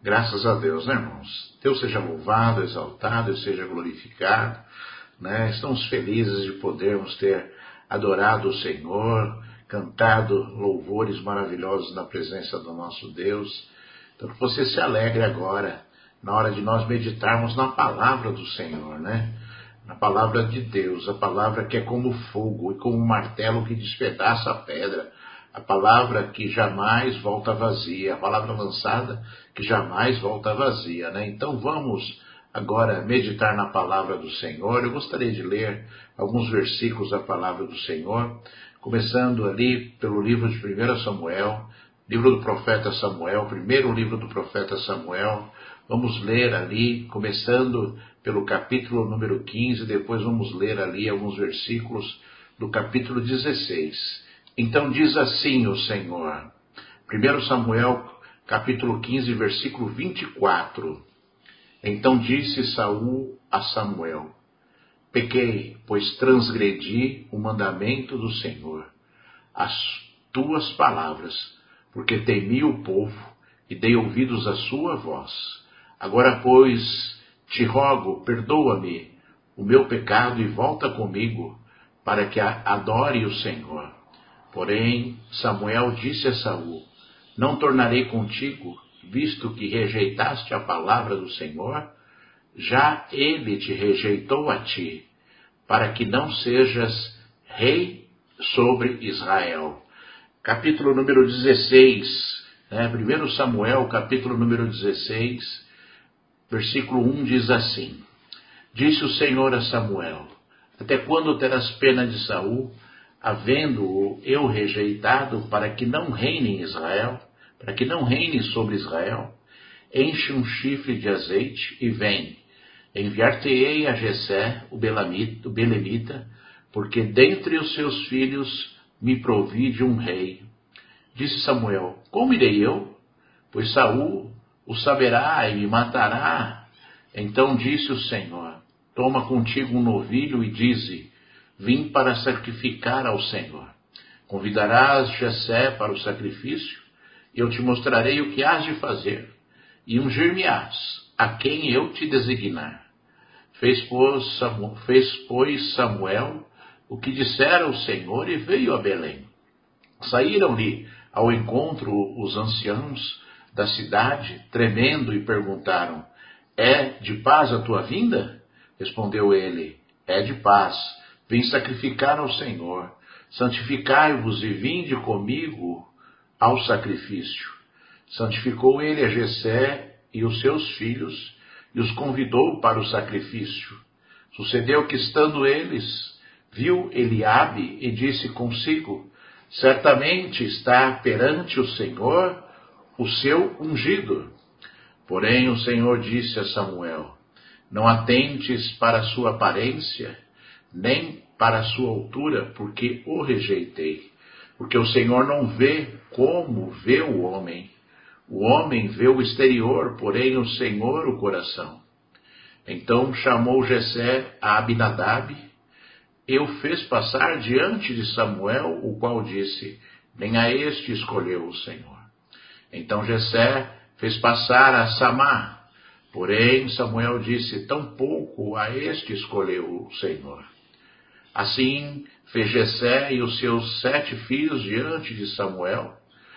Graças a Deus, né, irmãos? Deus seja louvado, exaltado e seja glorificado, né? Estamos felizes de podermos ter adorado o Senhor, cantado louvores maravilhosos na presença do nosso Deus. Então, que você se alegre agora, na hora de nós meditarmos na palavra do Senhor, né? Na palavra de Deus, a palavra que é como fogo e como um martelo que despedaça a pedra. A palavra que jamais volta vazia, a palavra lançada que jamais volta vazia, né? Então vamos agora meditar na palavra do Senhor. Eu gostaria de ler alguns versículos da palavra do Senhor, começando ali pelo livro de 1 Samuel, livro do profeta Samuel, primeiro livro do profeta Samuel. Vamos ler ali, começando pelo capítulo número 15, depois vamos ler ali alguns versículos do capítulo 16. Então diz assim o Senhor, 1 Samuel, capítulo 15, versículo 24. Então disse Saul a Samuel: pequei, pois transgredi o mandamento do Senhor, as tuas palavras, porque temi o povo e dei ouvidos à sua voz. Agora, pois, te rogo, perdoa-me o meu pecado e volta comigo, para que adore o Senhor. Porém, Samuel disse a Saul: não tornarei contigo, visto que rejeitaste a palavra do Senhor, já ele te rejeitou a ti, para que não sejas rei sobre Israel. Capítulo número 16, 1 Samuel, capítulo número 16, versículo 1 diz assim: disse o Senhor a Samuel: até quando terás pena de Saul, havendo-o eu rejeitado, para que não reine em Israel, para que não reine sobre Israel? Enche um chifre de azeite e vem. Enviar-te-ei a Jessé, o belemita, porque dentre os seus filhos me provi de um rei. Disse Samuel: como irei eu? Pois Saul o saberá e me matará. Então disse o Senhor: toma contigo um novilho e dize: vim para sacrificar ao Senhor. Convidarás Jessé para o sacrifício, e eu te mostrarei o que hás de fazer, e ungir-me-ás a quem eu te designar. Fez, pois, Samuel o que dissera o Senhor e veio a Belém. Saíram-lhe ao encontro os anciãos da cidade, tremendo, e perguntaram: é de paz a tua vinda? Respondeu ele: é de paz. Vim sacrificar ao Senhor. Santificai-vos e vinde comigo ao sacrifício. Santificou ele a Jessé e os seus filhos, e os convidou para o sacrifício. Sucedeu que, estando eles, viu Eliabe e disse consigo: certamente está perante o Senhor o seu ungido. Porém o Senhor disse a Samuel: não atentes para a sua aparência, nem para a sua altura, porque o rejeitei. Porque o Senhor não vê como vê o homem. O homem vê o exterior, porém o Senhor o coração. Então chamou Jessé a Abinadab e o fez passar diante de Samuel, o qual disse: nem a este escolheu o Senhor. Então Jessé fez passar a Samá. Porém Samuel disse: tampouco a este escolheu o Senhor. Assim fez Jessé e os seus 7 filhos diante de Samuel.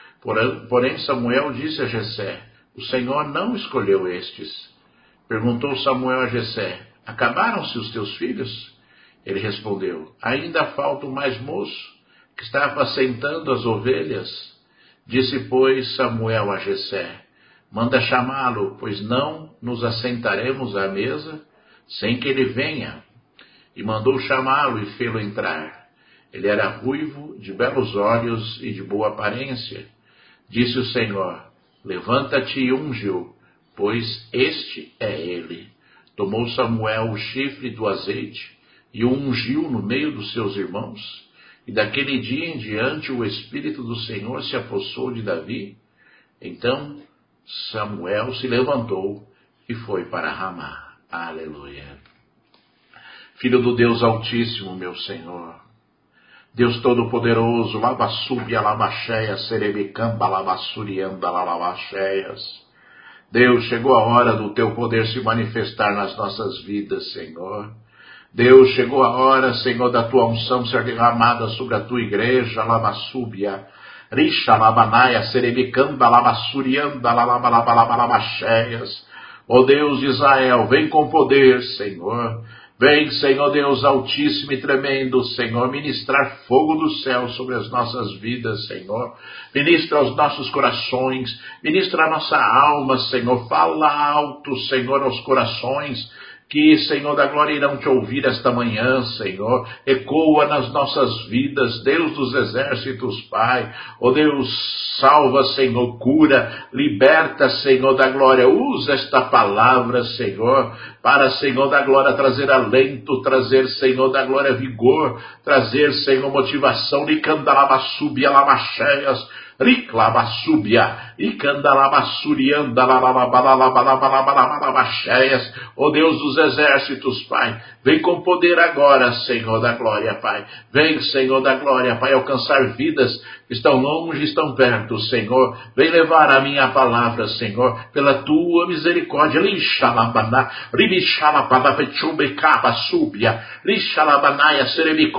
Porém Samuel disse a Jessé: o Senhor não escolheu estes. Perguntou Samuel a Jessé: acabaram-se os teus filhos? Ele respondeu: ainda falta o mais moço, que está apacentando as ovelhas. Disse, pois, Samuel a Jessé: manda chamá-lo, pois não nos assentaremos à mesa sem que ele venha. E mandou chamá-lo e fê-lo entrar. Ele era ruivo, de belos olhos e de boa aparência. Disse o Senhor: levanta-te e unge-o, pois este é ele. Tomou Samuel o chifre do azeite e o ungiu no meio dos seus irmãos. E daquele dia em diante o Espírito do Senhor se apossou de Davi. Então Samuel se levantou e foi para Ramá. Aleluia. Filho do Deus Altíssimo, meu Senhor, Deus Todo-Poderoso, Labassúbia, Labaxéia, Serebicamba, Labassurianda, Labacheias. Deus, chegou a hora do teu poder se manifestar nas nossas vidas, Senhor. Deus, chegou a hora, Senhor, da tua unção ser derramada sobre a tua igreja, Lamassúbia, Risha, Labanaia, Serebicanda, Lamassurianda, Lalabalabalabalabacheias. Ó Deus de Israel, vem com poder, Senhor. Vem, Senhor Deus altíssimo e tremendo, Senhor, ministrar fogo do céu sobre as nossas vidas, Senhor. Ministra aos nossos corações, ministra a nossa alma, Senhor. Fala alto, Senhor, aos corações, que, Senhor da glória, irão te ouvir esta manhã, Senhor. Ecoa nas nossas vidas, Deus dos exércitos, Pai. Ó Deus, salva, Senhor, cura, liberta, Senhor da glória. Usa esta palavra, Senhor, para, Senhor da glória, trazer alento, trazer, Senhor da glória, vigor, trazer, Senhor, motivação. Nicandalabassubia, lamacheias, Riclabassúbia, Icandalabassurianda, Lalabalabalabalabalabalabacheias. Ó Deus dos exércitos, Pai, vem com poder agora, Senhor da glória, Pai. Vem, Senhor da glória, Pai, alcançar vidas que estão longe, estão perto, Senhor. Vem levar a minha palavra, Senhor, pela tua misericórdia. Lixalabaná, Ribixalapadapechubecabassúbia, Lixalabanaia,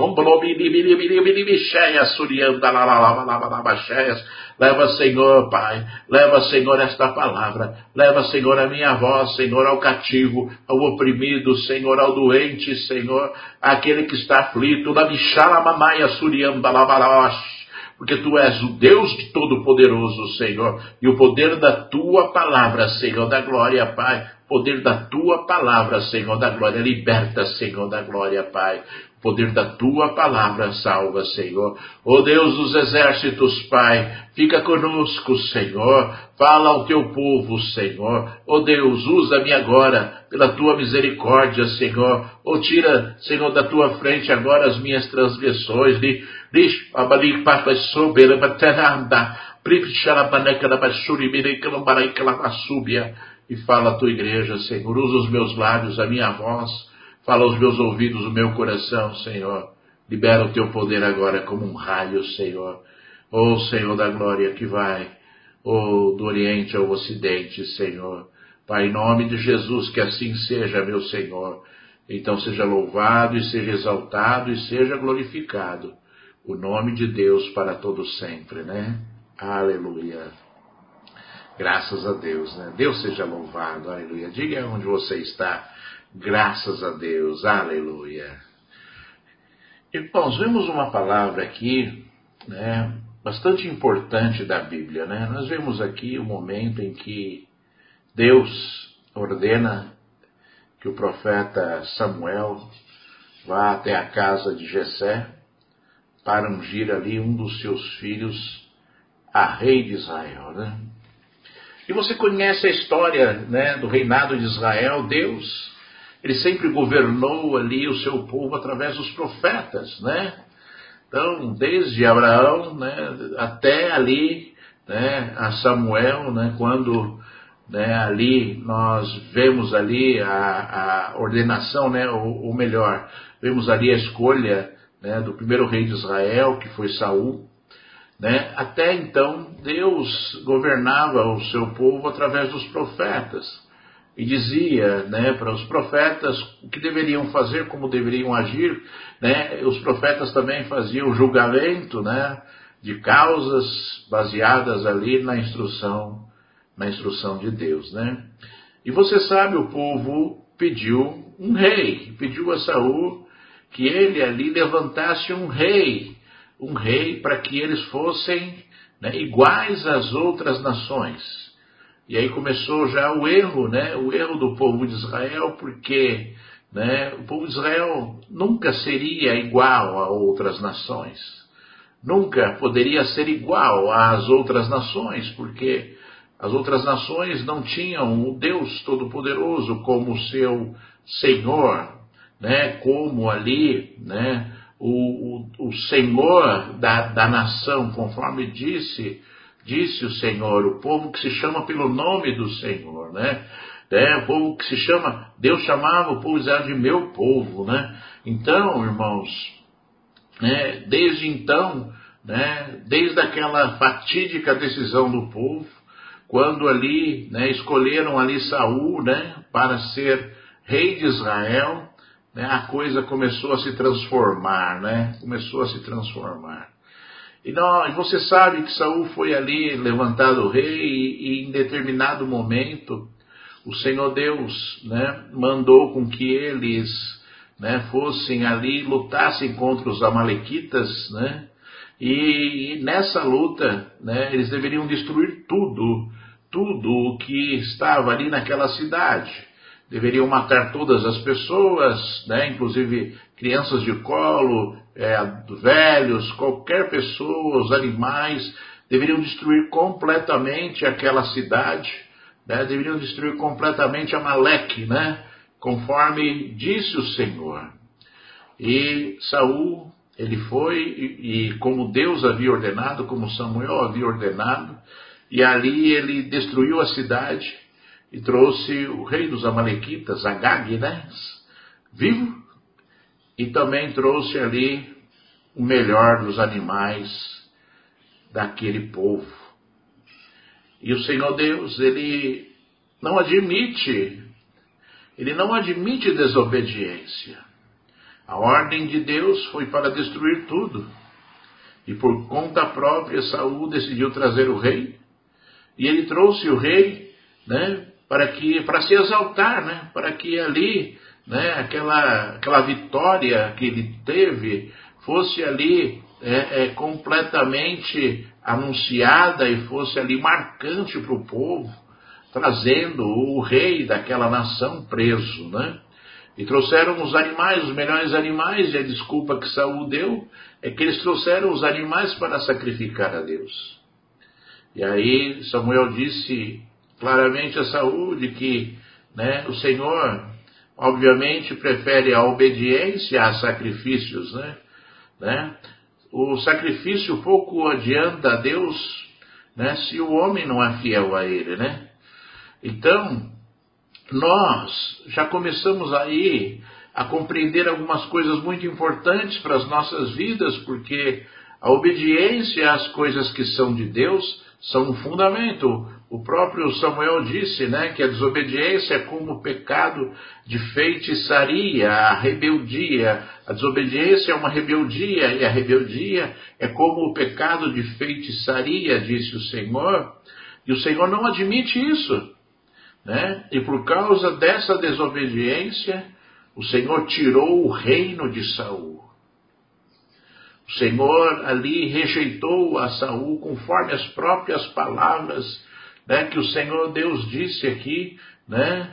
Serebicombolobilibilibilibilibicheia, Surianda, Lalabalabalabalabacheias. Leva, Senhor, Pai, leva, Senhor, esta palavra, leva, Senhor, a minha voz, Senhor, ao cativo, ao oprimido, Senhor, ao doente, Senhor, àquele que está aflito, la bichalabanaia, Surianda, Labalabash. Porque Tu és o Deus de Todo-Poderoso, Senhor, e o poder da Tua palavra, Senhor da glória, Pai, o poder da Tua palavra, Senhor da glória, liberta, Senhor da glória, Pai. O poder da Tua palavra salva, Senhor. Ó Deus dos exércitos, Pai, fica conosco, Senhor. Fala ao Teu povo, Senhor. Ó Deus, usa-me agora pela Tua misericórdia, Senhor. Ó, tira, Senhor, da Tua frente agora as minhas transgressões. E fala a Tua igreja, Senhor. Usa os meus lábios, a minha voz. Fala aos meus ouvidos, o meu coração, Senhor. Libera o Teu poder agora como um raio, Senhor. Ó Senhor da glória que vai, do Oriente ao Ocidente, Senhor. Pai, em nome de Jesus, que assim seja, meu Senhor. Então seja louvado e seja exaltado e seja glorificado o nome de Deus para todo sempre, né? Aleluia. Graças a Deus, né? Deus seja louvado, aleluia. Diga onde você está. Graças a Deus, aleluia. Irmãos, vemos uma palavra aqui, né, bastante importante da Bíblia, né? Nós vemos aqui o momento em que Deus ordena que o profeta Samuel vá até a casa de Jessé para ungir ali um dos seus filhos a rei de Israel, né? E você conhece a história, né, do reinado de Israel. Deus, Ele sempre governou ali o seu povo através dos profetas, né? Então, desde Abraão, né, até ali, né, a Samuel, né, quando, né, ali nós vemos ali a ordenação, né, ou melhor, vemos ali a escolha, né, do primeiro rei de Israel, que foi Saul, né? Até então, Deus governava o seu povo através dos profetas. E dizia, né, para os profetas o que deveriam fazer, como deveriam agir, né? Os profetas também faziam julgamento, né, de causas baseadas ali na instrução de Deus, né? E você sabe, o povo pediu um rei, pediu a Saul que ele ali levantasse um rei para que eles fossem, né, iguais às outras nações. E aí começou já o erro, né? O erro do povo de Israel, porque, né, o povo de Israel nunca seria igual a outras nações. Nunca poderia ser igual às outras nações, porque as outras nações não tinham o Deus Todo-Poderoso como seu Senhor, né? Como ali, né, o Senhor da nação, conforme disse o Senhor, o povo que se chama pelo nome do Senhor, né? O povo que se chama, Deus chamava o povo de Israel de meu povo, né? Então, irmãos, né, desde então, né, desde aquela fatídica decisão do povo, quando ali, né, escolheram ali Saul, né, para ser rei de Israel, né, a coisa começou a se transformar, né, começou a se transformar. E você sabe que Saul foi ali levantado rei e em determinado momento o Senhor Deus, né, mandou com que eles, né, fossem ali, lutassem contra os amalequitas, né, e nessa luta, né, eles deveriam destruir tudo o que estava ali naquela cidade. Deveriam matar todas as pessoas, né, inclusive crianças de colo, velhos, qualquer pessoa, os animais, deveriam destruir completamente aquela cidade, né, deveriam destruir completamente Amaleque, né, conforme disse o Senhor. E Saul, ele foi, e como Deus havia ordenado, como Samuel havia ordenado, e ali ele destruiu a cidade e trouxe o rei dos amalequitas, Agag, né, vivo, e também trouxe ali o melhor dos animais daquele povo. E o Senhor Deus, ele não admite desobediência. A ordem de Deus foi para destruir tudo. E por conta própria, Saul decidiu trazer o rei. E ele trouxe o rei, né, para se exaltar, né, para que ali, né, aquela vitória que ele teve fosse ali completamente anunciada e fosse ali marcante para o povo, trazendo o rei daquela nação preso, né? E trouxeram os animais, os melhores animais, e a desculpa que Saul deu é que eles trouxeram os animais para sacrificar a Deus. E aí Samuel disse claramente a Saul de que, né, o Senhor obviamente prefere a obediência a sacrifícios, né? O sacrifício pouco adianta a Deus, né, se o homem não é fiel a ele, né? Então, nós já começamos aí a compreender algumas coisas muito importantes para as nossas vidas, porque a obediência às coisas que são de Deus são um fundamento. O próprio Samuel disse, né, que a desobediência é como o pecado de feitiçaria, a rebeldia. A desobediência é uma rebeldia, e a rebeldia é como o pecado de feitiçaria, disse o Senhor. E o Senhor não admite isso, né? E por causa dessa desobediência, o Senhor tirou o reino de Saul. O Senhor ali rejeitou a Saul conforme as próprias palavras, né, que o Senhor Deus disse aqui, né,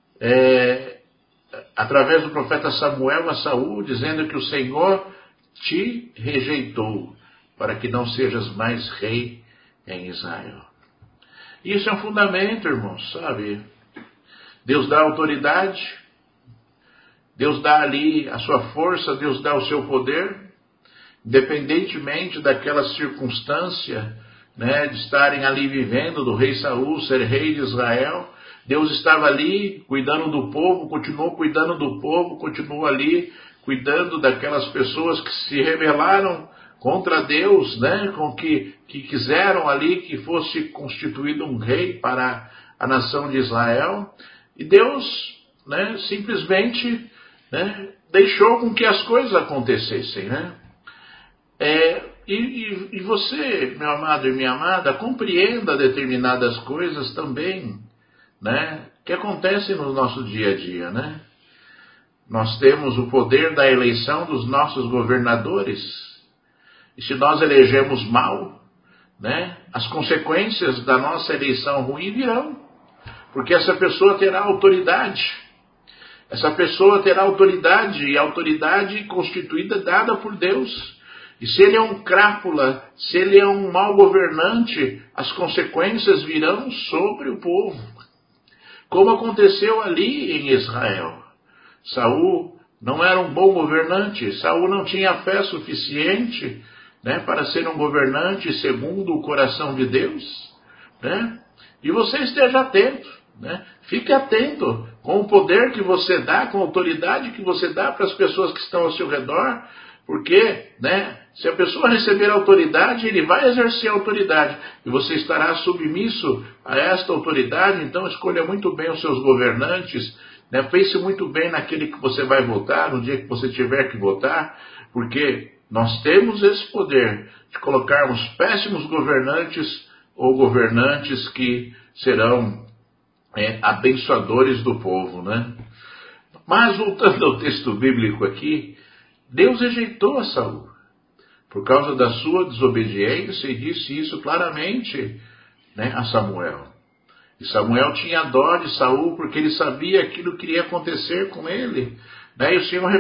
através do profeta Samuel a Saul, dizendo que o Senhor te rejeitou para que não sejas mais rei em Israel. Isso é um fundamento, irmãos, sabe? Deus dá autoridade, Deus dá ali a sua força, Deus dá o seu poder, independentemente daquela circunstância, né, de estarem ali vivendo, do rei Saul ser rei de Israel. Deus estava ali cuidando do povo, continuou cuidando do povo, continuou ali cuidando daquelas pessoas que se rebelaram contra Deus, né, com que quiseram ali que fosse constituído um rei para a nação de Israel. E Deus, né, simplesmente, né, deixou com que as coisas acontecessem, né? E você, meu amado e minha amada, compreenda determinadas coisas também, né, que acontecem no nosso dia a dia, né? Nós temos o poder da eleição dos nossos governadores, e se nós elegemos mal, né, as consequências da nossa eleição ruim virão, porque essa pessoa terá autoridade. Essa pessoa terá autoridade, e autoridade constituída, dada por Deus. E se ele é um crápula, se ele é um mau governante, as consequências virão sobre o povo. Como aconteceu ali em Israel. Saul não era um bom governante, Saul não tinha fé suficiente, né, para ser um governante segundo o coração de Deus, né? E você esteja atento, né? Fique atento com o poder que você dá, com a autoridade que você dá para as pessoas que estão ao seu redor, Porque, né, se a pessoa receber autoridade, ele vai exercer a autoridade. E você estará submisso a esta autoridade. Então escolha muito bem os seus governantes. Né, pense muito bem naquele que você vai votar, no dia que você tiver que votar. Porque nós temos esse poder de colocarmos péssimos governantes ou governantes que serão abençoadores do povo, né? Mas voltando ao texto bíblico aqui, Deus rejeitou a Saul por causa da sua desobediência e disse isso claramente, né, a Samuel. E Samuel tinha dó de Saul porque ele sabia aquilo que iria acontecer com ele, né? E o Senhor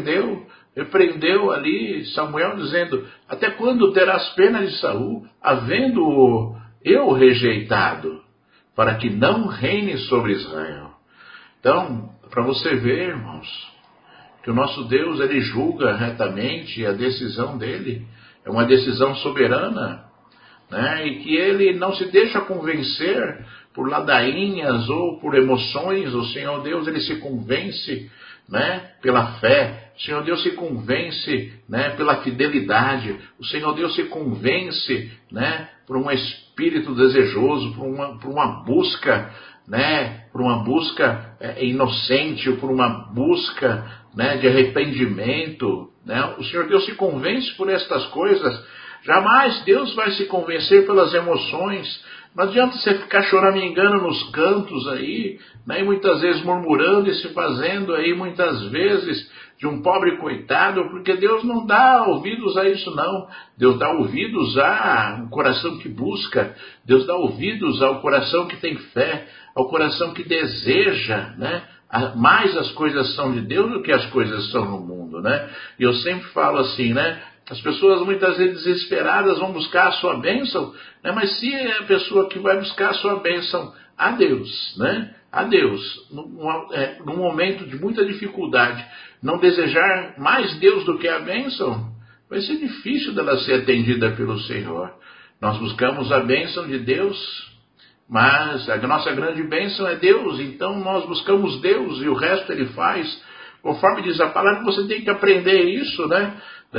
repreendeu ali Samuel dizendo: até quando terás pena de Saul, havendo-o eu rejeitado, para que não reine sobre Israel? Então, para você ver, irmãos, que o nosso Deus, ele julga retamente, e a decisão dele é uma decisão soberana, né? E que ele não se deixa convencer por ladainhas ou por emoções. O Senhor Deus, ele se convence, né, pela fé. O Senhor Deus se convence, né, pela fidelidade. O Senhor Deus se convence, né, por um espírito desejoso, por uma busca, né, por uma busca inocente, por uma busca, né, de arrependimento, né? O Senhor Deus se convence por estas coisas. Jamais Deus vai se convencer pelas emoções. Não adianta você ficar choramingando nos cantos aí, né, e muitas vezes murmurando e se fazendo aí muitas vezes de um pobre coitado, porque Deus não dá ouvidos a isso não. Deus dá ouvidos ao coração que busca, Deus dá ouvidos ao coração que tem fé, ao coração que deseja, né? Mais as coisas são de Deus do que as coisas são no mundo, né? E eu sempre falo assim, né? As pessoas muitas vezes desesperadas vão buscar a sua bênção, né? Mas se é a pessoa que vai buscar a sua bênção a Deus, né? A Deus, num momento de muita dificuldade, não desejar mais Deus do que a bênção, vai ser difícil dela ser atendida pelo Senhor. Nós buscamos a bênção de Deus, mas a nossa grande bênção é Deus, então nós buscamos Deus e o resto Ele faz. Conforme diz a palavra, você tem que aprender isso, né?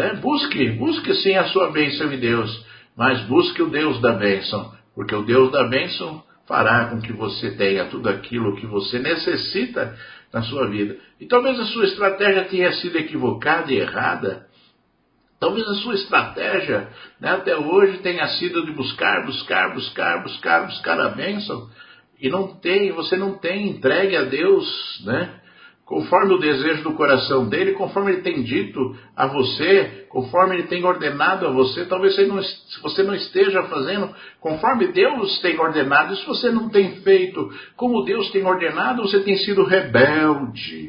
Busque sim a sua bênção em Deus, mas busque o Deus da bênção, porque o Deus da bênção fará com que você tenha tudo aquilo que você necessita na sua vida. E talvez a sua estratégia tenha sido equivocada e errada. Talvez a sua estratégia, né, até hoje tenha sido de buscar a bênção, e você não tem entregue a Deus, né, conforme o desejo do coração dele, conforme ele tem dito a você, conforme ele tem ordenado a você. Talvez você não esteja fazendo conforme Deus tem ordenado. E se você não tem feito como Deus tem ordenado, você tem sido rebelde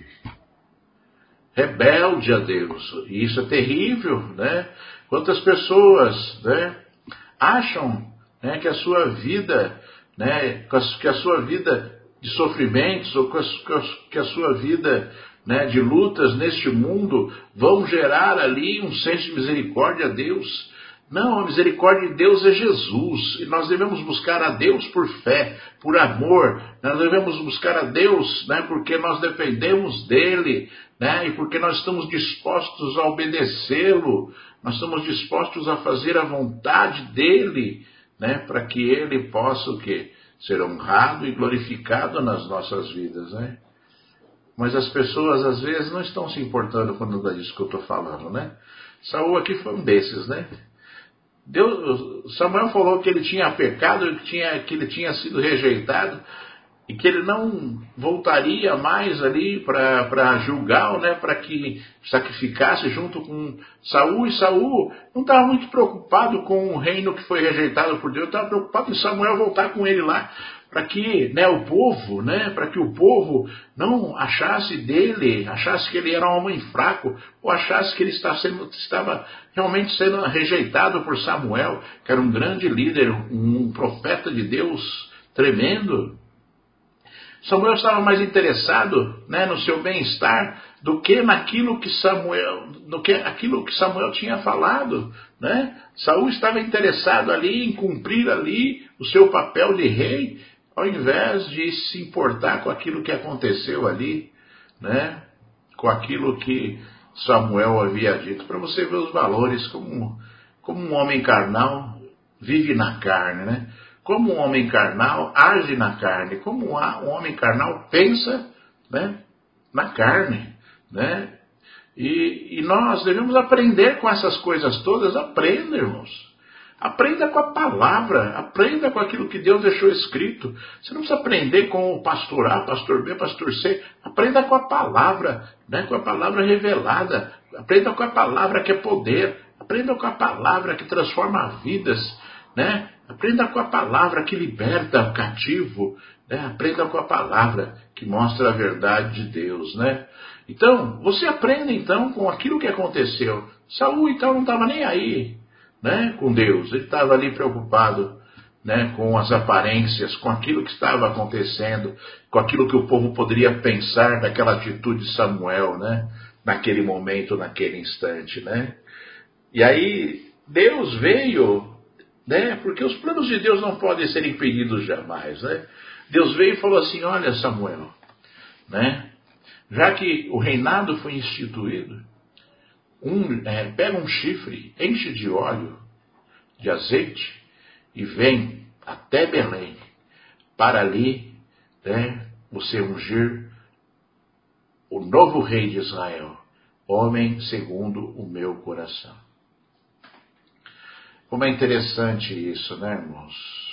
a Deus. E isso é terrível, né? Quantas pessoas, né, acham, né, que a sua vida, né, que a sua vida de sofrimentos, ou que a sua vida, né, de lutas neste mundo vão gerar ali um senso de misericórdia a Deus. Não, a misericórdia de Deus é Jesus, e nós devemos buscar a Deus por fé, por amor. Nós devemos buscar a Deus, né, porque nós dependemos dEle, né, e porque nós estamos dispostos a obedecê-lo, nós estamos dispostos a fazer a vontade dEle, né, para que Ele possa o quê? Ser honrado e glorificado nas nossas vidas, né? Mas as pessoas às vezes não estão se importando quando é disso que eu estou falando, né? Saul aqui foi um desses, né? Samuel falou que ele tinha pecado, que ele tinha sido rejeitado e que ele não voltaria mais ali para julgar, né, para que sacrificasse junto com Saul. E Saul não estava muito preocupado com o reino que foi rejeitado por Deus, estava preocupado em Samuel voltar com ele lá, para que, né, o povo, né, para que o povo não achasse que ele era um homem fraco, ou achasse que ele estava realmente sendo rejeitado por Samuel, que era um grande líder, um profeta de Deus tremendo. Samuel estava mais interessado, né, no seu bem-estar do que aquilo que Samuel tinha falado, né? Saul estava interessado ali em cumprir ali o seu papel de rei, ao invés de se importar com aquilo que aconteceu ali, né? Com aquilo que Samuel havia dito, para você ver os valores como um homem carnal vive na carne, né? Como um homem carnal age na carne, como um homem carnal pensa, né, na carne, né? E nós devemos aprender com essas coisas todas. Aprenda, irmãos. Aprenda com a palavra, aprenda com aquilo que Deus deixou escrito. Você não precisa aprender com o pastor A, pastor B, pastor C. Aprenda com a palavra, né? Com a palavra revelada. Aprenda com a palavra que é poder. Aprenda com a palavra que transforma vidas, né? Aprenda com a palavra que liberta o cativo, né? Aprenda com a palavra que mostra a verdade de Deus, né? Então, você aprende então com aquilo que aconteceu. Saul então não estava nem aí, né, com Deus. Ele estava ali preocupado, né, com as aparências, com aquilo que estava acontecendo, com aquilo que o povo poderia pensar daquela atitude de Samuel, né, naquele momento, naquele instante, né. E aí Deus veio, né, porque os planos de Deus não podem ser impedidos jamais, né. Deus veio e falou assim: olha, Samuel, né, já que o reinado foi instituído, pega um chifre, enche de óleo, de azeite, e vem até Belém, para ali, né, você ungir o novo rei de Israel, homem segundo o meu coração. Como é interessante isso, né, irmãos?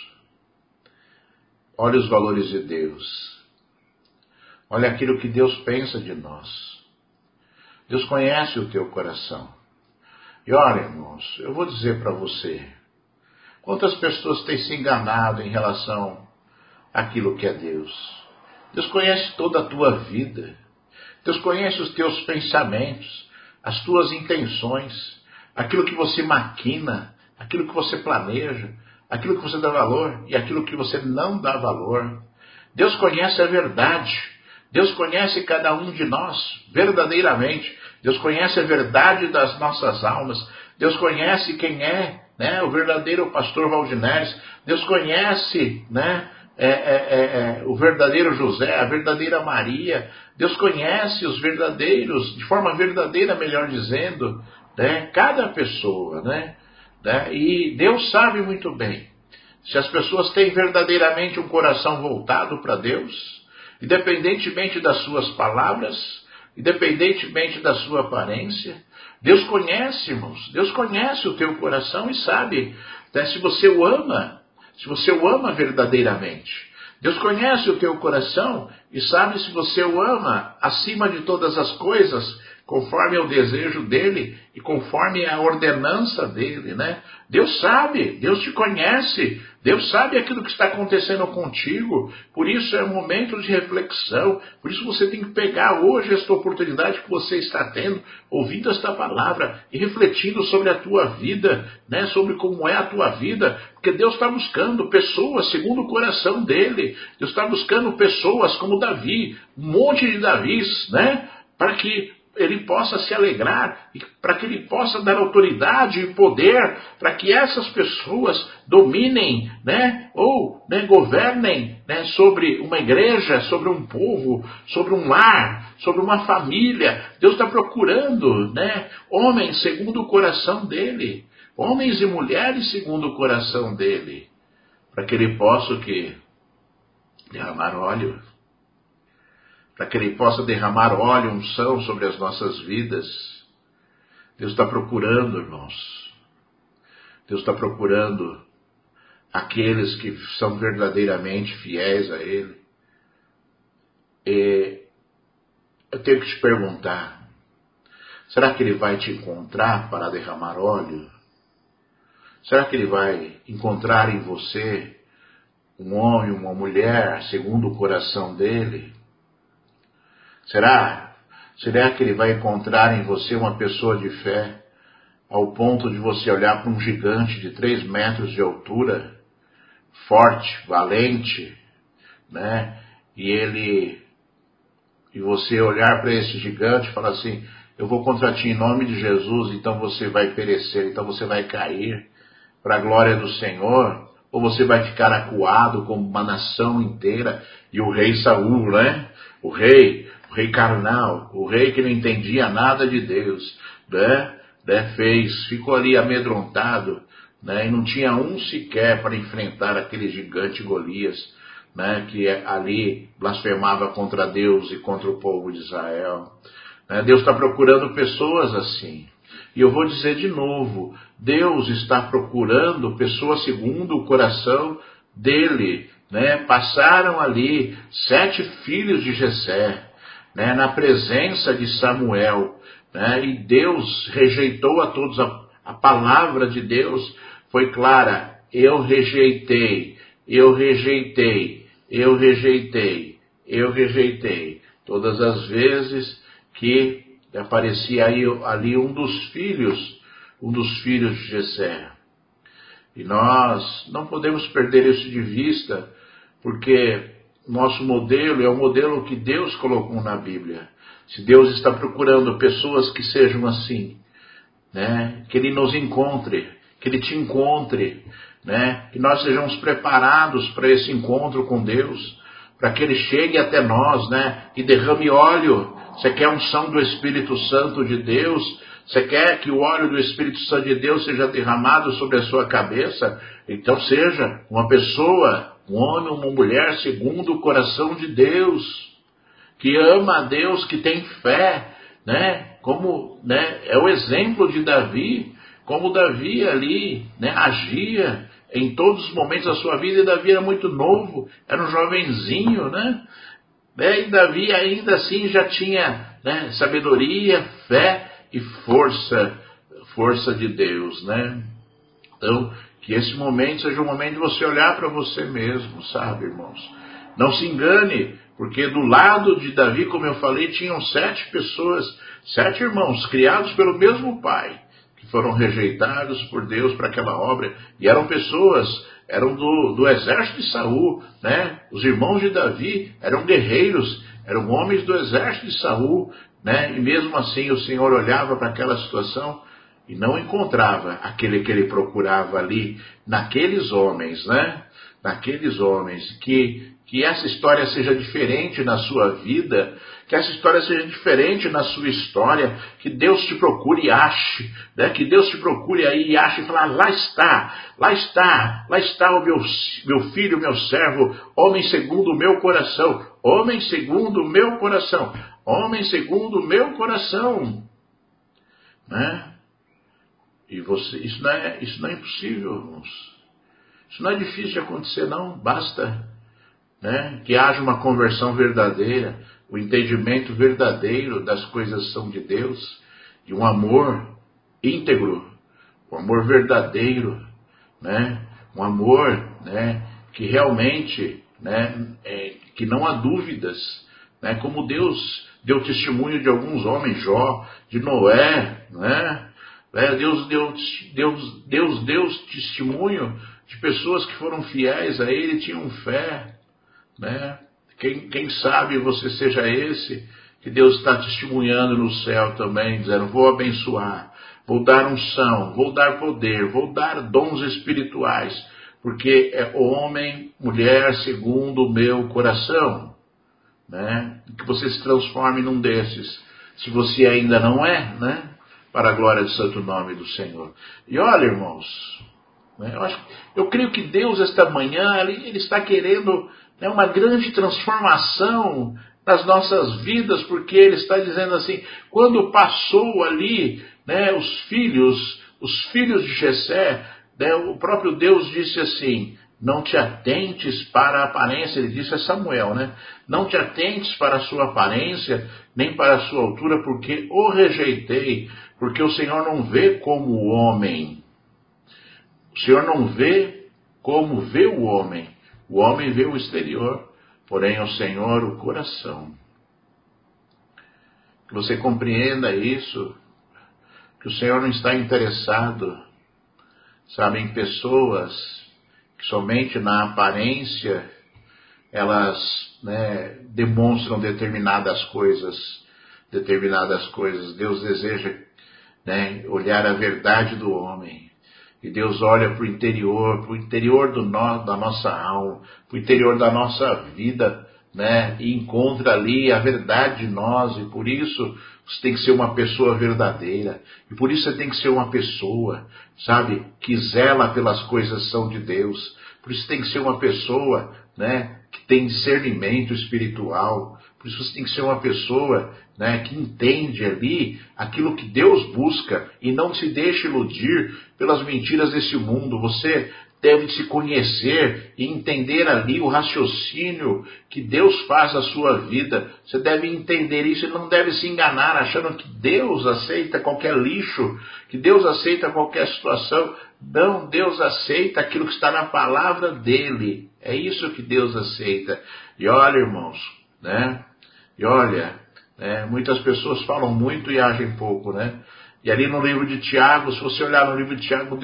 Olha os valores de Deus. Olha aquilo que Deus pensa de nós. Deus conhece o teu coração. E olha, irmãos, eu vou dizer para você, quantas pessoas têm se enganado em relação àquilo que é Deus. Deus conhece toda a tua vida. Deus conhece os teus pensamentos, as tuas intenções, aquilo que você maquina, aquilo que você planeja, aquilo que você dá valor e aquilo que você não dá valor. Deus conhece a verdade. Deus conhece cada um de nós verdadeiramente. Deus conhece a verdade das nossas almas. Deus conhece quem é, né, o verdadeiro pastor Valdineres. Deus conhece, né, o verdadeiro José, a verdadeira Maria. Deus conhece os verdadeiros, de forma verdadeira, melhor dizendo, né, cada pessoa, né? E Deus sabe muito bem se as pessoas têm verdadeiramente um coração voltado para Deus, independentemente das suas palavras, independentemente da sua aparência. Deus conhece, irmãos, Deus conhece o teu coração e sabe, né, se você o ama verdadeiramente. Deus conhece o teu coração e sabe se você o ama acima de todas as coisas, conforme é o desejo dele e conforme a ordenança dele, né? Deus sabe, Deus te conhece, Deus sabe aquilo que está acontecendo contigo. Por isso é um momento de reflexão. Por isso você tem que pegar hoje esta oportunidade que você está tendo, ouvindo esta palavra e refletindo sobre a tua vida, né? Sobre como é a tua vida, porque Deus está buscando pessoas segundo o coração dele. Deus está buscando pessoas como Davi, um monte de Davis, né? Para que ele possa se alegrar, e para que ele possa dar autoridade e poder, para que essas pessoas dominem, né, ou, né, governem, né, sobre uma igreja, sobre um povo, sobre um lar, sobre uma família. Deus está procurando, né, homens segundo o coração dele, homens e mulheres segundo o coração dele, para que ele possa o quê? Derramar óleo. Para que ele possa derramar óleo, unção sobre as nossas vidas. Deus está procurando, irmãos. Deus está procurando aqueles que são verdadeiramente fiéis a Ele. E eu tenho que te perguntar, será que Ele vai te encontrar para derramar óleo? Será que Ele vai encontrar em você um homem, uma mulher, segundo o coração dEle? Será que ele vai encontrar em você uma pessoa de fé, ao ponto de você olhar para um gigante de 3 metros de altura, forte, valente, né? E você olhar para esse gigante e falar assim: eu vou contra ti em nome de Jesus, então você vai perecer, então você vai cair para a glória do Senhor, ou você vai ficar acuado como uma nação inteira, e o rei Saul, né? O rei o rei carnal, o rei que não entendia nada de Deus, ficou ali amedrontado, né, e não tinha um sequer para enfrentar aquele gigante Golias, né, que ali blasfemava contra Deus e contra o povo de Israel. Deus está procurando pessoas assim. E eu vou dizer de novo, Deus está procurando pessoas segundo o coração dele. Passaram ali 7 filhos de Jessé, na presença de Samuel, e Deus rejeitou a todos. A palavra de Deus foi clara: eu rejeitei, eu rejeitei, eu rejeitei, eu rejeitei. Todas as vezes que aparecia ali um dos filhos de Jessé. E nós não podemos perder isso de vista, porque nosso modelo é o modelo que Deus colocou na Bíblia. Se Deus está procurando pessoas que sejam assim, que Ele nos encontre, que Ele te encontre, que nós sejamos preparados para esse encontro com Deus, para que Ele chegue até nós, e derrame óleo. Você quer a unção do Espírito Santo de Deus? Você quer que o óleo do Espírito Santo de Deus seja derramado sobre a sua cabeça? Então seja uma pessoa, um homem, uma mulher, segundo o coração de Deus, que ama a Deus, que tem fé, como é o exemplo de Davi, como Davi ali agia em todos os momentos da sua vida. E Davi era muito novo, era um jovenzinho, e Davi ainda assim já tinha sabedoria, fé e força de Deus, Então, que esse momento seja um momento de você olhar para você mesmo, sabe, irmãos? Não se engane, porque do lado de Davi, como eu falei, tinham 7 pessoas, 7 irmãos, criados pelo mesmo pai, que foram rejeitados por Deus para aquela obra, e eram pessoas, eram do exército de Saul, Os irmãos de Davi eram guerreiros, eram homens do exército de Saul, e mesmo assim o Senhor olhava para aquela situação e não encontrava aquele que ele procurava ali, naqueles homens, Naqueles homens. Que essa história seja diferente na sua vida, que essa história seja diferente na sua história, que Deus te procure e ache, que Deus te procure aí e ache e fala: lá está o meu filho, meu servo, homem segundo o meu coração, homem segundo o meu coração, homem segundo o meu coração, E isso não é impossível, irmãos. Isso não é difícil de acontecer, não. Basta que haja uma conversão verdadeira, o entendimento verdadeiro das coisas são de Deus, de um amor íntegro, um amor verdadeiro, um amor que realmente que não há dúvidas, como Deus deu testemunho de alguns homens, Jó, de Noé, Deus deu testemunho de pessoas que foram fiéis a Ele, tinham fé, Quem sabe você seja esse que Deus está testemunhando no céu também, dizendo: vou abençoar, vou dar unção, vou dar poder, vou dar dons espirituais, porque é homem, mulher segundo o meu coração, que você se transforme num desses, se você ainda não é, para a glória do santo nome do Senhor. E olha, irmãos, eu creio que Deus esta manhã ele está querendo uma grande transformação nas nossas vidas, porque Ele está dizendo assim: quando passou ali os filhos de Jessé, o próprio Deus disse assim: não te atentes para a aparência. Ele disse a Samuel, não te atentes para a sua aparência, nem para a sua altura, porque o rejeitei, porque o Senhor não vê como o homem. O Senhor não vê como vê o homem vê o exterior, porém o Senhor o coração. Que você compreenda isso, que o Senhor não está interessado, em pessoas que somente na aparência elas demonstram determinadas coisas. Deus deseja olhar a verdade do homem. E Deus olha para o interior da nossa alma, para o interior da nossa vida, né, e encontra ali a verdade de nós, e por isso você tem que ser uma pessoa verdadeira, e por isso você tem que ser uma pessoa, sabe, que zela pelas coisas são de Deus, por isso tem que ser uma pessoa, né, que tem discernimento espiritual, por isso você tem que ser uma pessoa, né, que entende ali aquilo que Deus busca e não se deixe iludir pelas mentiras desse mundo. Você deve se conhecer e entender ali o raciocínio que Deus faz na sua vida. Você deve entender isso e não deve se enganar achando que Deus aceita qualquer lixo, que Deus aceita qualquer situação. Não, Deus aceita aquilo que está na palavra dele. É isso que Deus aceita. E olha, irmãos, né? E olha, muitas pessoas falam muito e agem pouco, né? E ali no livro de Tiago, se você olhar no livro de Tiago,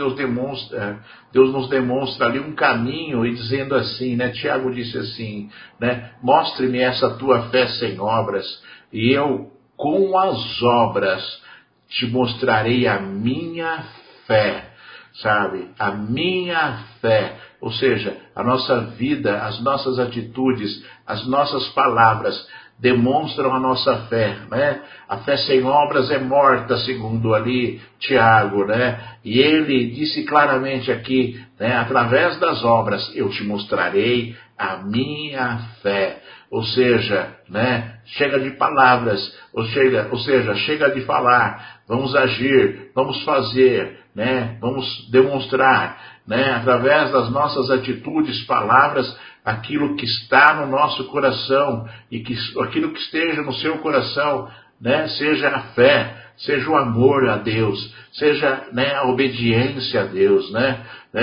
Deus nos demonstra ali um caminho e dizendo assim, né? Tiago disse assim, né? Mostre-me essa tua fé sem obras, e eu com as obras te mostrarei a minha fé, sabe? A minha fé. Ou seja, a nossa vida, as nossas atitudes, as nossas palavras demonstram a nossa fé, né? A fé sem obras é morta, segundo ali Tiago, né? E ele disse claramente aqui, né? Através das obras eu te mostrarei a minha fé. Ou seja, né? Chega de palavras, ou seja, chega de falar, vamos agir, vamos fazer, né? Vamos demonstrar, né? Através das nossas atitudes, palavras, aquilo que está no nosso coração, e que aquilo que esteja no seu coração, né? Seja a fé, seja o amor a Deus, seja, né, a obediência a Deus, né?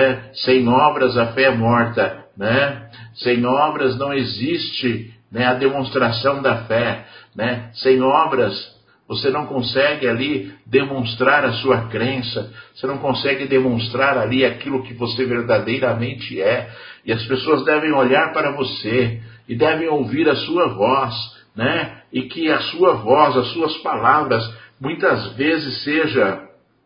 Sem obras a fé é morta, né? Sem obras não existe, né, a demonstração da fé, né? Sem obras você não consegue ali demonstrar a sua crença, você não consegue demonstrar ali aquilo que você verdadeiramente é. E as pessoas devem olhar para você e devem ouvir a sua voz, né? E que a sua voz, as suas palavras, muitas vezes seja,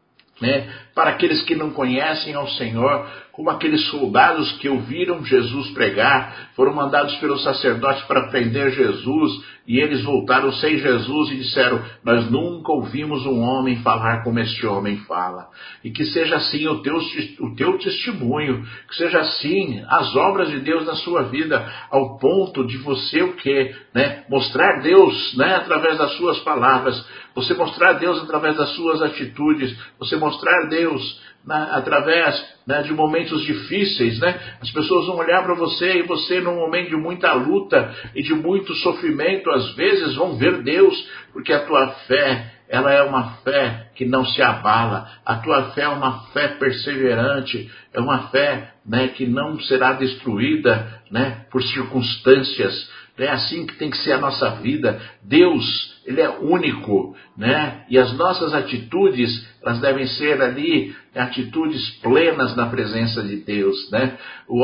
né, para aqueles que não conhecem ao Senhor, como aqueles soldados que ouviram Jesus pregar, foram mandados pelos sacerdotes para prender Jesus, e eles voltaram sem Jesus e disseram, nós nunca ouvimos um homem falar como este homem fala. E que seja assim o teu testemunho, que seja assim as obras de Deus na sua vida, ao ponto de você o quê? Né? Mostrar Deus, né, através das suas palavras, você mostrar Deus através das suas atitudes, você mostrar Deus através, né, de momentos difíceis, né? As pessoas vão olhar para você, e você num momento de muita luta e de muito sofrimento, às vezes vão ver Deus, porque a tua fé, ela é uma fé que não se abala, a tua fé é uma fé perseverante, é uma fé, né, que não será destruída, né, por circunstâncias. É assim que tem que ser a nossa vida. Deus, Ele é único, né? E as nossas atitudes, elas devem ser ali atitudes plenas na presença de Deus, né?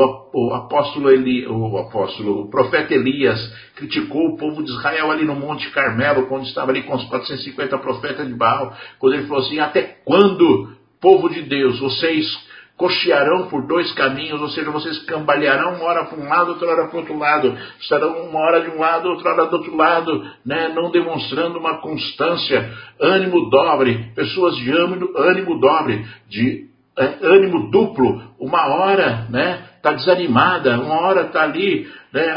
O profeta Elias criticou o povo de Israel ali no Monte Carmelo, quando estava ali com os 450 profetas de Baal, quando ele falou assim, até quando, povo de Deus, vocês cochearão por dois caminhos, ou seja, vocês cambalearão uma hora para um lado, outra hora para o outro lado, estarão uma hora de um lado, outra hora do outro lado, né? Não demonstrando uma constância, ânimo dobre, pessoas de ânimo dobre, de ânimo duplo, uma hora, né, está desanimada, uma hora está ali,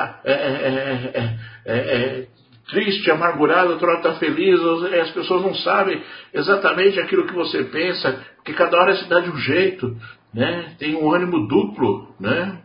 né, triste, amargurado, outra hora está feliz, as pessoas não sabem exatamente aquilo que você pensa, porque cada hora se dá de um jeito, né? Tem um ânimo duplo, né?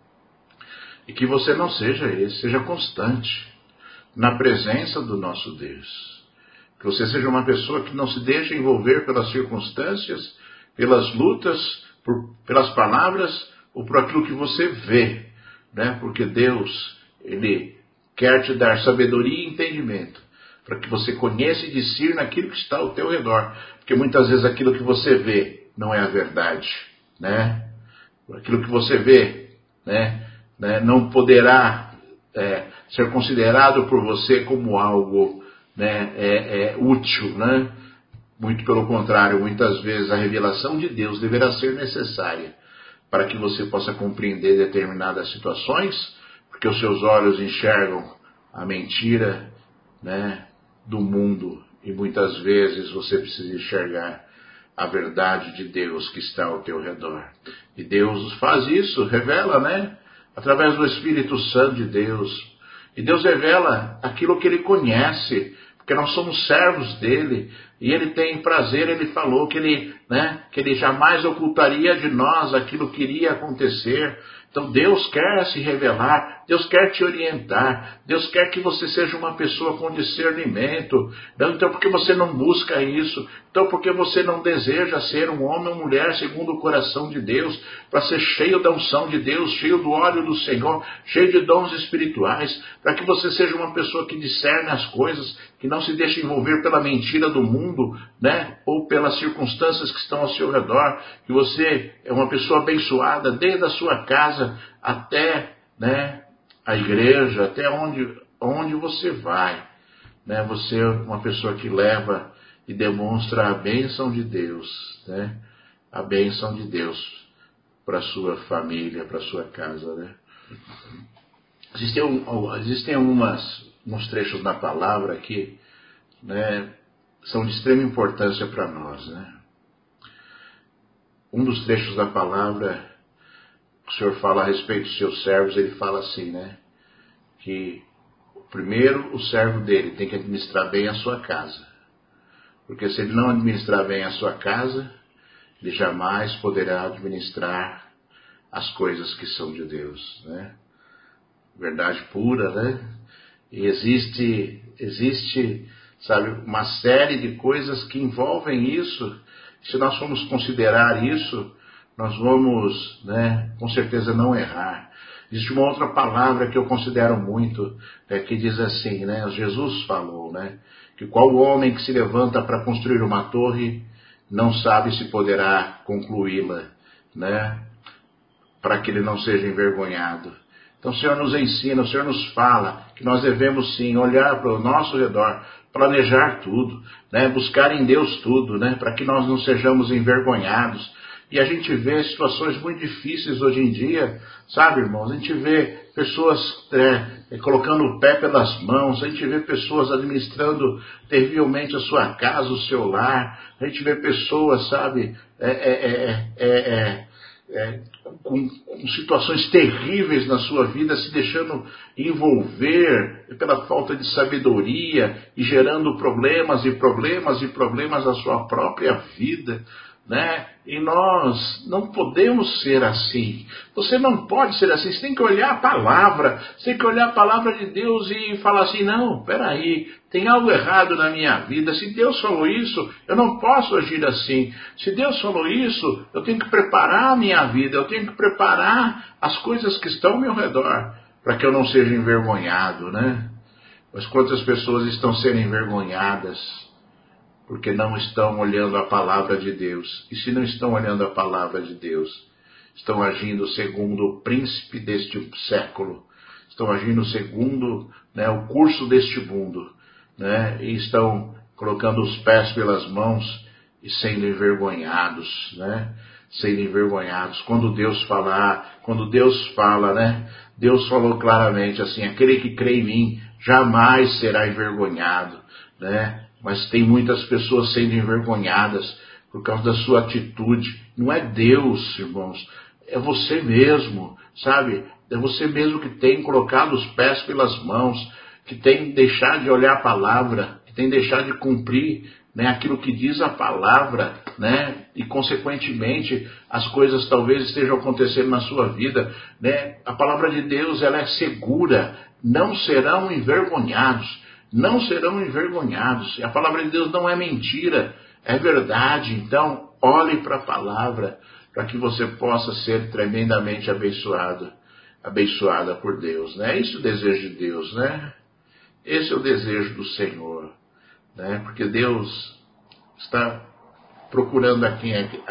E que você não seja esse, seja constante na presença do nosso Deus. Que você seja uma pessoa que não se deixe envolver pelas circunstâncias, pelas lutas, pelas palavras ou por aquilo que você vê, né? Porque Deus, Ele quer te dar sabedoria e entendimento, para que você conheça e discirna aquilo que está ao teu redor. Porque muitas vezes aquilo que você vê não é a verdade, né? Aquilo que você vê, né, não poderá ser considerado por você como algo, né, útil, né? Muito pelo contrário, muitas vezes a revelação de Deus deverá ser necessária para que você possa compreender determinadas situações, porque os seus olhos enxergam a mentira, né, do mundo, e muitas vezes você precisa enxergar a verdade de Deus que está ao teu redor. E Deus faz isso, revela, né, através do Espírito Santo de Deus. E Deus revela aquilo que Ele conhece, porque nós somos servos dEle, e Ele tem prazer, Ele falou que Ele jamais ocultaria de nós aquilo que iria acontecer. Então Deus quer se revelar, Deus quer te orientar, Deus quer que você seja uma pessoa com discernimento. Então por que você não busca isso? Então por que você não deseja ser um homem ou mulher segundo o coração de Deus, para ser cheio da unção de Deus, cheio do óleo do Senhor, cheio de dons espirituais, para que você seja uma pessoa que discerne as coisas, que não se deixe envolver pela mentira do mundo, né? Ou pelas circunstâncias que estão ao seu redor, que você é uma pessoa abençoada desde a sua casa até, né, a igreja, até onde você vai, né? Você é uma pessoa que leva e demonstra a bênção de Deus, né? A bênção de Deus para a sua família, para a sua casa, né? Existem alguns trechos na palavra que, né, são de extrema importância para nós, né? Um dos trechos da palavra, o Senhor fala a respeito dos seus servos, ele fala assim, né? Que primeiro o servo dele tem que administrar bem a sua casa. Porque se ele não administrar bem a sua casa, ele jamais poderá administrar as coisas que são de Deus, né? Verdade pura, né? E existe, sabe, uma série de coisas que envolvem isso. Se nós formos considerar isso, nós vamos, né, com certeza não errar. Existe uma outra palavra que eu considero muito, que diz assim, né? Jesus falou, né? Que qual homem que se levanta para construir uma torre não sabe se poderá concluí-la, né? Para que ele não seja envergonhado. Então o Senhor nos ensina, o Senhor nos fala que nós devemos sim olhar para o nosso redor, planejar tudo, né? Buscar em Deus tudo, né? Para que nós não sejamos envergonhados. E a gente vê situações muito difíceis hoje em dia, sabe, irmãos? A gente vê pessoas colocando o pé pelas mãos, a gente vê pessoas administrando terrivelmente a sua casa, o seu lar, a gente vê pessoas, sabe, com situações terríveis na sua vida, se deixando envolver pela falta de sabedoria e gerando problemas e problemas e problemas na sua própria vida, né? E nós não podemos ser assim. Você não pode ser assim. Você tem que olhar a palavra. Você tem que olhar a palavra de Deus e falar assim, não, peraí, tem algo errado na minha vida. Se Deus falou isso, eu não posso agir assim. Se Deus falou isso, eu tenho que preparar a minha vida. Eu tenho que preparar as coisas que estão ao meu redor, para que eu não seja envergonhado, né? Mas quantas pessoas estão sendo envergonhadas porque não estão olhando a palavra de Deus. E se não estão olhando a palavra de Deus, estão agindo segundo o príncipe deste século, estão agindo segundo, né, o curso deste mundo, né, e estão colocando os pés pelas mãos e sendo envergonhados, né, sendo envergonhados. Quando Deus fala, né, Deus falou claramente assim, aquele que crê em mim jamais será envergonhado, né? Mas tem muitas pessoas sendo envergonhadas por causa da sua atitude. Não é Deus, irmãos, é você mesmo, sabe? É você mesmo que tem colocado os pés pelas mãos, que tem deixado de olhar a palavra, que tem deixado de cumprir, né, aquilo que diz a palavra, né? E consequentemente as coisas talvez estejam acontecendo na sua vida, né? A palavra de Deus, ela é segura, não serão envergonhados. Não serão envergonhados. E a palavra de Deus não é mentira, é verdade. Então, olhe para a palavra, para que você possa ser tremendamente abençoada por Deus, né? Esse é o desejo de Deus, né? Esse é o desejo do Senhor, né? Porque Deus está procurando a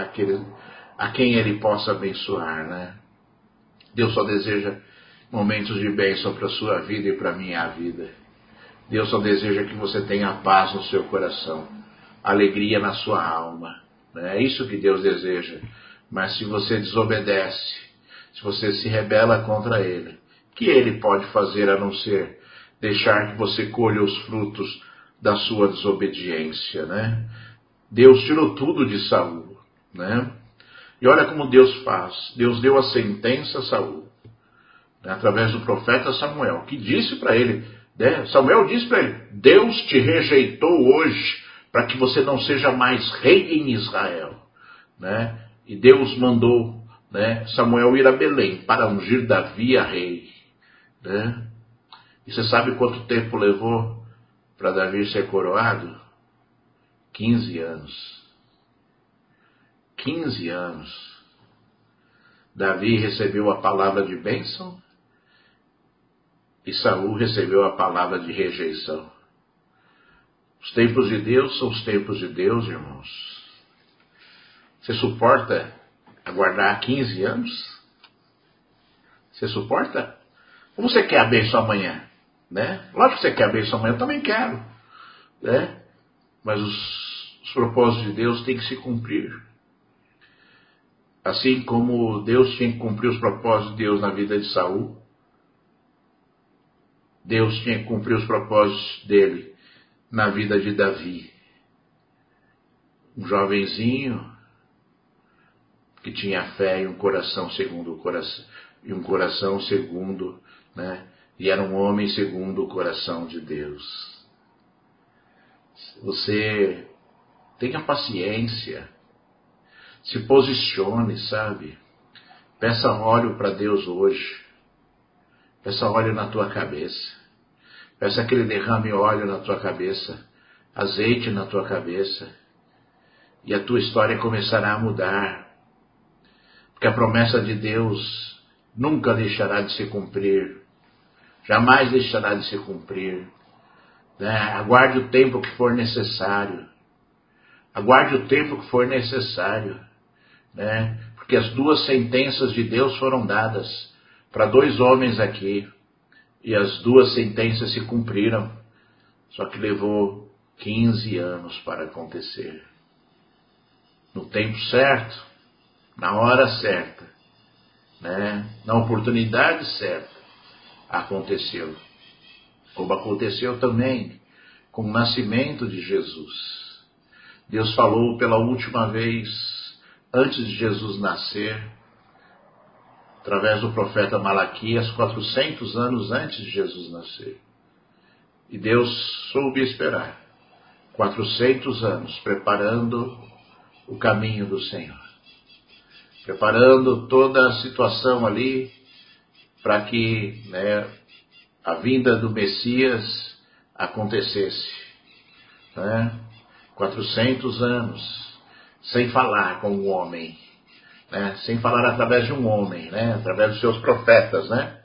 quem Ele possa abençoar, né? Deus só deseja momentos de bênção para a sua vida e para a minha vida. Deus só deseja que você tenha paz no seu coração, alegria na sua alma. É isso que Deus deseja. Mas se você desobedece, se você se rebela contra Ele, o que Ele pode fazer a não ser deixar que você colha os frutos da sua desobediência, né? Deus tirou tudo de Saul, né? E olha como Deus faz. Deus deu a sentença a Saul, né, através do profeta Samuel, que disse para ele, né, Samuel disse para ele, Deus te rejeitou hoje para que você não seja mais rei em Israel, né? E Deus mandou, né, Samuel ir a Belém para ungir Davi a rei, né? E você sabe quanto tempo levou para Davi ser coroado? 15 anos. 15 anos. Davi recebeu a palavra de bênção e Saul recebeu a palavra de rejeição. Os tempos de Deus são os tempos de Deus, irmãos. Você suporta aguardar 15 anos? Você suporta? Ou você quer a bênção amanhã? Né? Lógico que você quer a bênção amanhã, eu também quero. Né? Mas os propósitos de Deus têm que se cumprir. Assim como Deus tinha que cumprir os propósitos de Deus na vida de Saul, Deus tinha que cumprir os propósitos dele na vida de Davi. Um jovenzinho que tinha fé e um coração segundo o coração, né? E era um homem segundo o coração de Deus. Você tenha paciência, se posicione, sabe? Peça óleo para Deus hoje. Peça óleo na tua cabeça. Peça que Ele derrame óleo na tua cabeça, azeite na tua cabeça, e a tua história começará a mudar. Porque a promessa de Deus nunca deixará de se cumprir. Jamais deixará de se cumprir. Né? Aguarde o tempo que for necessário. Aguarde o tempo que for necessário. Né? Porque as duas sentenças de Deus foram dadas para 2 homens aqui. E as duas sentenças se cumpriram. Só que levou 15 anos para acontecer. No tempo certo, na hora certa, né? Na oportunidade certa, aconteceu. Como aconteceu também com o nascimento de Jesus. Deus falou pela última vez, antes de Jesus nascer, através do profeta Malaquias, 400 anos antes de Jesus nascer. E Deus soube esperar 400 anos, preparando o caminho do Senhor. Preparando toda a situação ali, para que, né, a vinda do Messias acontecesse. Né? 400 anos, sem falar com o homem. Né? Sem falar através de um homem, né? Através dos seus profetas, né?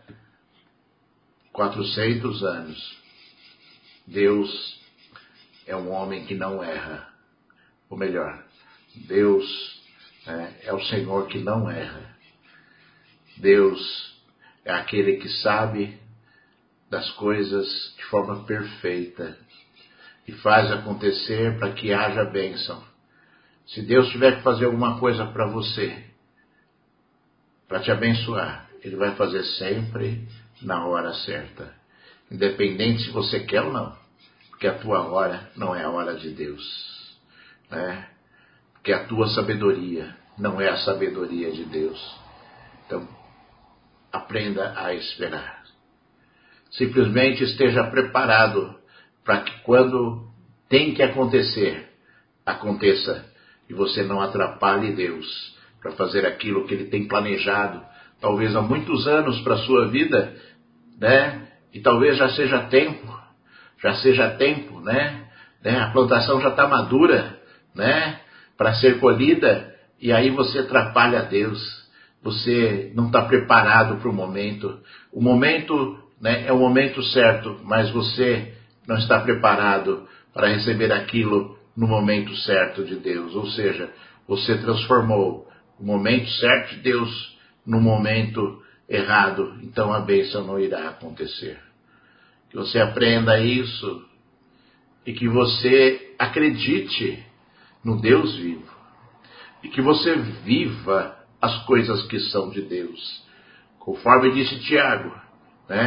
400 anos. Deus é um homem que não erra. Ou melhor, Deus, né, é o Senhor que não erra. Deus é aquele que sabe das coisas de forma perfeita e faz acontecer para que haja bênção. Se Deus tiver que fazer alguma coisa para você, para te abençoar, Ele vai fazer sempre na hora certa. Independente se você quer ou não. Porque a tua hora não é a hora de Deus. Né? Porque a tua sabedoria não é a sabedoria de Deus. Então, aprenda a esperar. Simplesmente esteja preparado para que quando tem que acontecer, aconteça. E você não atrapalhe Deus para fazer aquilo que Ele tem planejado, talvez há muitos anos para a sua vida, né? E talvez já seja tempo, né? A plantação já está madura, né? Para ser colhida, e aí você atrapalha Deus. Você não está preparado para o momento. O momento, né, é o momento certo, mas você não está preparado para receber aquilo no momento certo de Deus. Ou seja, você transformou o momento certo de Deus no momento errado. Então a bênção não irá acontecer. Que você aprenda isso e que você acredite no Deus vivo. E que você viva as coisas que são de Deus. Conforme disse Tiago, né?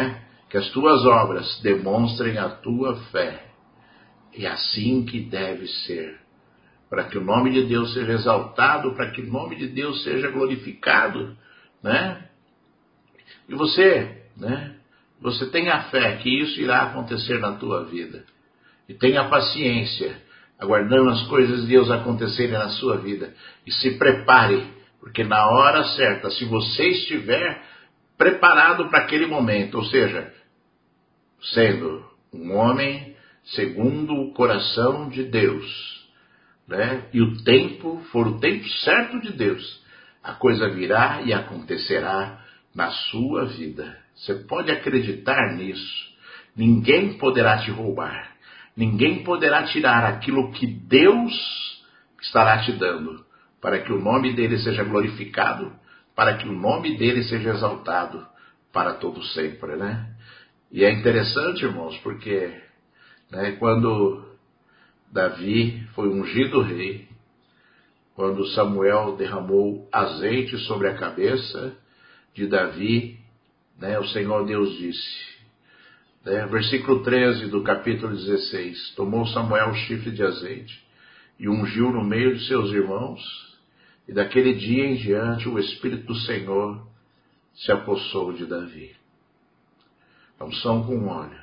que as tuas obras demonstrem a tua fé. E assim que deve ser, para que o nome de Deus seja exaltado, para que o nome de Deus seja glorificado, né? E você, né? Você tenha fé que isso irá acontecer na tua vida. E tenha paciência, aguardando as coisas de Deus acontecerem na sua vida. E se prepare, porque na hora certa, se você estiver preparado para aquele momento, ou seja, sendo um homem segundo o coração de Deus, né? E o tempo for o tempo certo de Deus, a coisa virá e acontecerá na sua vida. Você pode acreditar nisso. Ninguém poderá te roubar. Ninguém poderá tirar aquilo que Deus estará te dando, para que o nome dele seja glorificado, para que o nome dele seja exaltado para todo sempre, né? E é interessante, irmãos, porque, né, quando Davi foi ungido rei, quando Samuel derramou azeite sobre a cabeça de Davi, né, o Senhor Deus disse, né, versículo 13 do capítulo 16, tomou Samuel o chifre de azeite e ungiu no meio de seus irmãos, e daquele dia em diante o Espírito do Senhor se apossou de Davi. A unção com óleo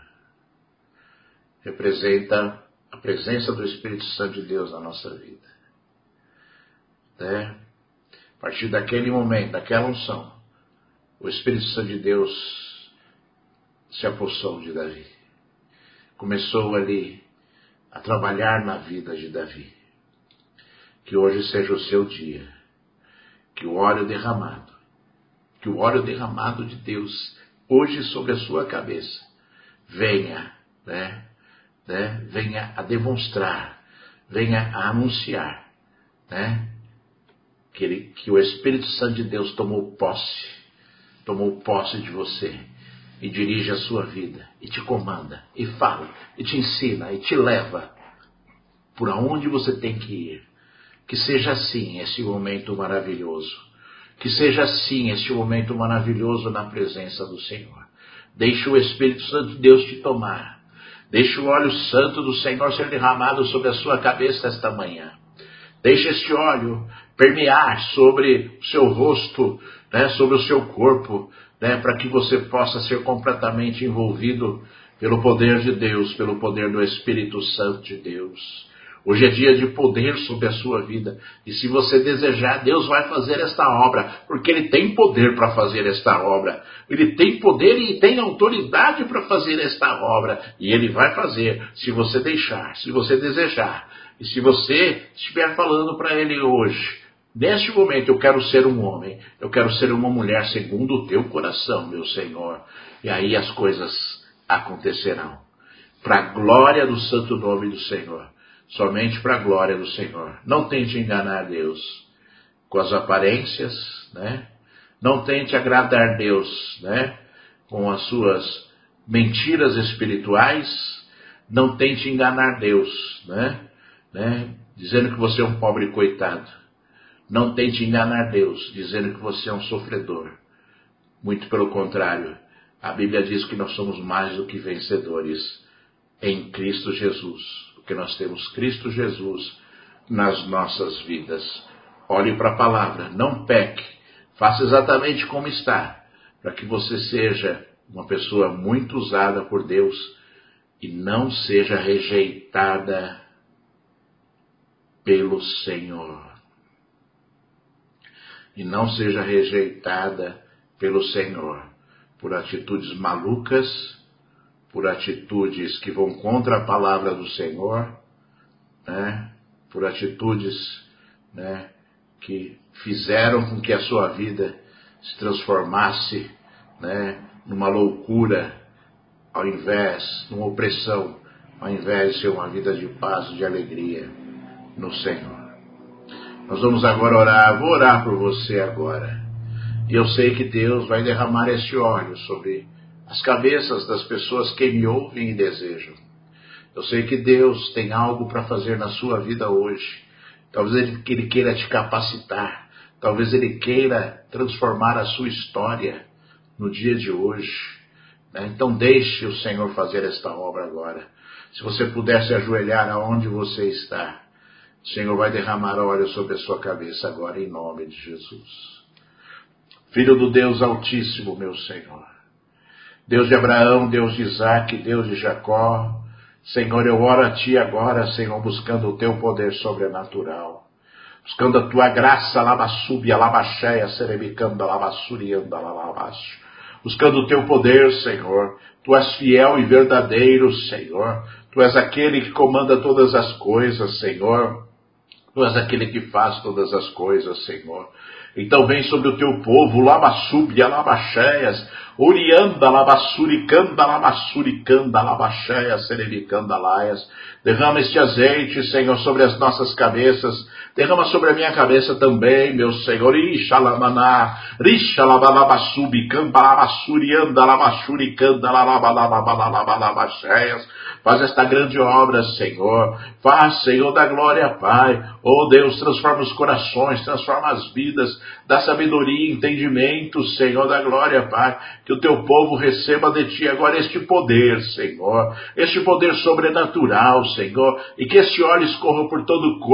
representa a presença do Espírito Santo de Deus na nossa vida. Né? A partir daquele momento, daquela unção, o Espírito Santo de Deus se apossou de Davi. Começou ali a trabalhar na vida de Davi. Que hoje seja o seu dia. Que o óleo derramado de Deus, hoje sobre a sua cabeça, venha, venha a demonstrar, venha a anunciar, né? Que o Espírito Santo de Deus tomou posse de você, e dirige a sua vida, e te comanda, e fala, e te ensina, e te leva por aonde você tem que ir. Que seja assim esse momento maravilhoso. Que seja assim esse momento maravilhoso na presença do Senhor. Deixe o Espírito Santo de Deus te tomar. Deixe o óleo santo do Senhor ser derramado sobre a sua cabeça esta manhã. Deixe este óleo permear sobre o seu rosto, né, sobre o seu corpo, né, para que você possa ser completamente envolvido pelo poder de Deus, pelo poder do Espírito Santo de Deus. Hoje é dia de poder sobre a sua vida. E se você desejar, Deus vai fazer esta obra, porque Ele tem poder para fazer esta obra. Ele tem poder e tem autoridade para fazer esta obra. E Ele vai fazer, se você deixar, se você desejar. E se você estiver falando para Ele hoje, neste momento, eu quero ser um homem, eu quero ser uma mulher segundo o teu coração, meu Senhor. E aí as coisas acontecerão. Para a glória do santo nome do Senhor. Somente para a glória do Senhor. Não tente enganar Deus com as aparências, né? Não tente agradar Deus, né, com as suas mentiras espirituais. Não tente enganar Deus, né, dizendo que você é um pobre coitado. Não tente enganar Deus, dizendo que você é um sofredor. Muito pelo contrário, a Bíblia diz que nós somos mais do que vencedores em Cristo Jesus. Porque nós temos Cristo Jesus nas nossas vidas. Olhe para a palavra, não peque, faça exatamente como está, para que você seja uma pessoa muito usada por Deus e não seja rejeitada pelo Senhor. E não seja rejeitada pelo Senhor por atitudes malucas, por atitudes que vão contra a palavra do Senhor, né? Por atitudes, né, que fizeram com que a sua vida se transformasse, né, numa loucura, numa opressão, ao invés de ser uma vida de paz e de alegria no Senhor. Nós vamos agora orar, vou orar por você agora. E eu sei que Deus vai derramar esse óleo sobre as cabeças das pessoas que me ouvem e desejam. Eu sei que Deus tem algo para fazer na sua vida hoje. Talvez Ele queira te capacitar. Talvez Ele queira transformar a sua história no dia de hoje. né? Então deixe o Senhor fazer esta obra agora. Se você puder se ajoelhar aonde você está, o Senhor vai derramar óleo sobre a sua cabeça agora, em nome de Jesus. Filho do Deus Altíssimo, meu Senhor, Deus de Abraão, Deus de Isaac, Deus de Jacó, Senhor, eu oro a Ti agora, Senhor, buscando o Teu poder sobrenatural, buscando a Tua graça, labassubi, alabaxéia, serebicanda, labassurianda, lalabaxo, buscando o Teu poder, Senhor. Tu és fiel e verdadeiro, Senhor. Tu és aquele que comanda todas as coisas, Senhor. Tu és aquele que faz todas as coisas, Senhor. Então vem sobre o teu povo, labassúbia, labaxéias, orianda, labassuricanda, labassuricanda, labaxéias, serevicanda, laias. Derrama este azeite, Senhor, sobre as nossas cabeças. Derrama sobre a minha cabeça também, meu Senhor. Ixalamaná, rixalabalabassubi, cambalabassurianda, labassuricanda, labalabaxéias. Faz esta grande obra, Senhor. Faz, Senhor, da glória, Pai. Oh Deus, transforma os corações, transforma as vidas, dá sabedoria e entendimento, Senhor, da glória, Pai. Que o teu povo receba de Ti agora este poder, Senhor. Este poder sobrenatural, Senhor. E que este óleo escorra por todo o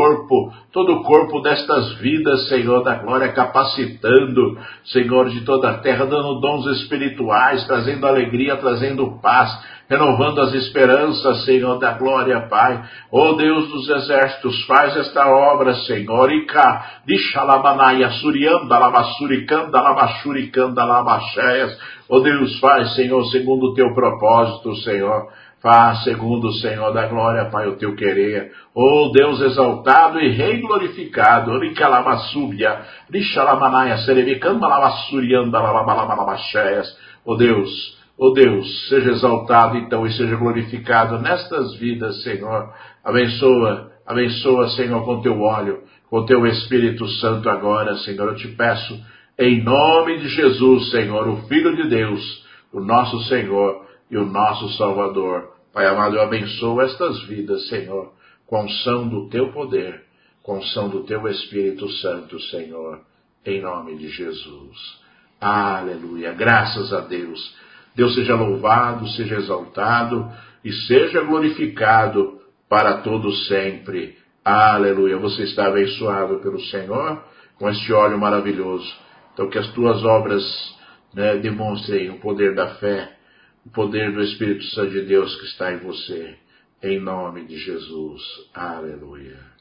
corpo destas vidas, Senhor, da glória, capacitando, Senhor, de toda a terra, dando dons espirituais, trazendo alegria, trazendo paz, renovando as esperanças, Senhor, da glória, Pai. Oh Deus dos exércitos, faz esta obra, Senhor. Ica, dixalabanai, assurianda, labassuricanda, labachuricanda, labaxéias. Oh Deus, faz, Senhor, segundo o teu propósito, Senhor. Faz, segundo o Senhor da glória, Pai, o teu querer. Oh Deus exaltado e rei glorificado. Rica labassúbia, dixalabanai, serevicanda, labassurianda, labalabaxéias. Oh Deus, seja exaltado então e seja glorificado nestas vidas, Senhor. Abençoa, Senhor, com teu óleo, com teu Espírito Santo agora, Senhor. Eu te peço, em nome de Jesus, Senhor, o Filho de Deus, o nosso Senhor e o nosso Salvador. Pai amado, eu abençoo estas vidas, Senhor, com a unção do teu poder, com a unção do teu Espírito Santo, Senhor, em nome de Jesus. Aleluia, graças a Deus. Deus seja louvado, seja exaltado e seja glorificado para todos sempre. Aleluia. Você está abençoado pelo Senhor com este óleo maravilhoso. Então que as tuas obras, demonstrem o poder da fé, o poder do Espírito Santo de Deus que está em você. Em nome de Jesus. Aleluia.